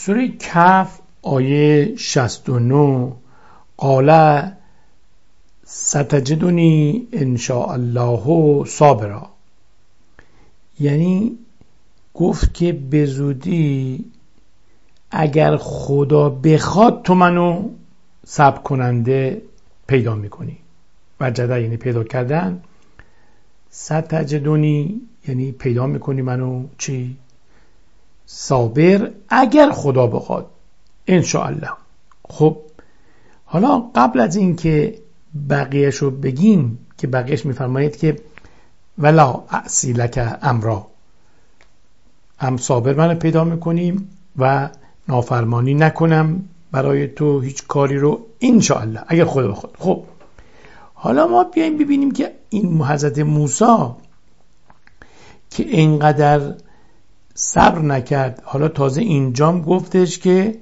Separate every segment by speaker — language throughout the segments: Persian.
Speaker 1: سوره کهف آیه 69 قال ستجدنی ان شاء الله صابرا، یعنی گفت که به زودی اگر خدا بخواد تو منو صبر کننده پیدا میکنی. وجده یعنی پیدا کردن، ستجدنی یعنی پیدا میکنی منو چی؟ صابر اگر خدا بخواد، انشاءالله. خب حالا قبل از این که بقیهش رو بگیم که بقیهش میفرماید که ولا اعصی لک امرا، هم صابر منو پیدا میکنیم و نافرمانی نکنم برای تو هیچ کاری رو انشاءالله اگر خدا بخواد. خب حالا ما بیایم ببینیم که این حضرت موسی که اینقدر صبر نکرد، حالا تازه اینجام گفتش که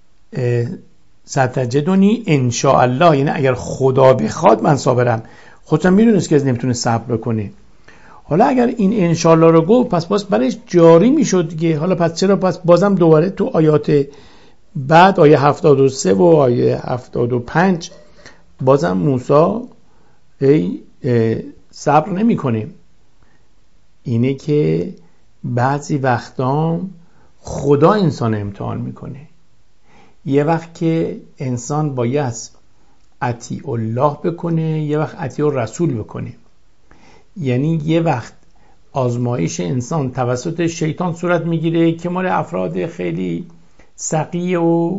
Speaker 1: ستجدنی انشاءالله، یعنی اگر خدا بخواد من صابرم. خودم میدونست که از نمیتونه صبر بکنه. حالا اگر این انشاءالله رو گفت پس باز برایش جاری میشد دیگه. حالا پس چرا پس بازم دوباره تو آیات بعد آیه 73 و آیه 75 بازم موسی صبر نمی کنه؟ اینه که بعضی وقتا خدا انسان امتحان میکنه. یه وقت که انسان باید اطیع الله بکنه، یه وقت اطیع رسول بکنه. یعنی یه وقت آزمایش انسان توسط شیطان صورت میگیره که مال افراد خیلی سقی و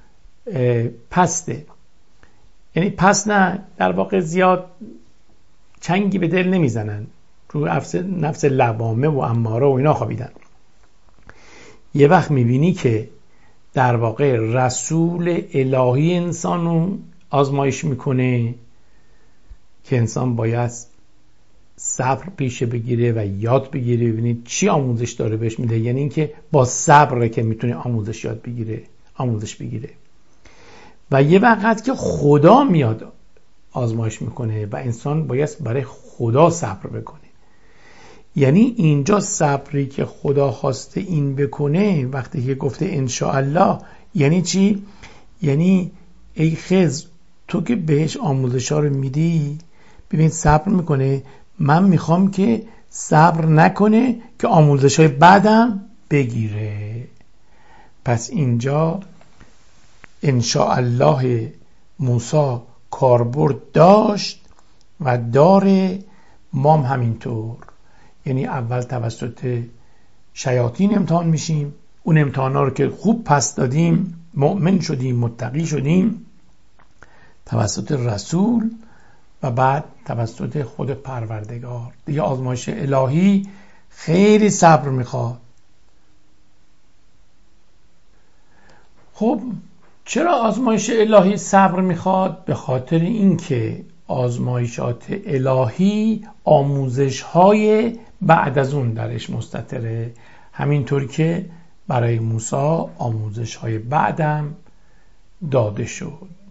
Speaker 1: پسته، یعنی پس نه، در واقع زیاد چنگی به دل نمیزنن، رو نفس لوامه و اماره و اینا خوابیدن. یه وقت میبینی که در واقع رسول الهی انسانو آزمایش میکنه که انسان باید صبر پیشه بگیره و یاد بگیره. ببینید چی آموزش داره بهش میده، یعنی اینکه با صبره که میتونه آموزش یاد بگیره، آموزش بگیره. و یه وقت که خدا میاد آزمایش میکنه و انسان باید برای خدا صبر بکنه. یعنی اینجا صبری که خدا خواسته این بکنه وقتی که گفته انشاءالله یعنی چی؟ یعنی ای خضر تو که بهش آموزش ها رو میدی، ببین صبر میکنه، من میخوام که صبر نکنه که آموزش های بعدم بگیره. پس اینجا انشاءالله موسی کاربرد داشت و داره، مام همینطور. یعنی اول توسط شیاطین امتحان میشیم، اون امتحانا رو که خوب پس دادیم، مؤمن شدیم، متقی شدیم، توسط رسول و بعد توسط خود پروردگار. دیگه آزمایش الهی خیلی صبر میخواد. خب چرا آزمایش الهی صبر میخواد؟ به خاطر اینکه آزمایشات الهی آموزش‌های بعد از اون درش مستتره، همینطور که برای موسی آموزش‌های بعدم داده شد.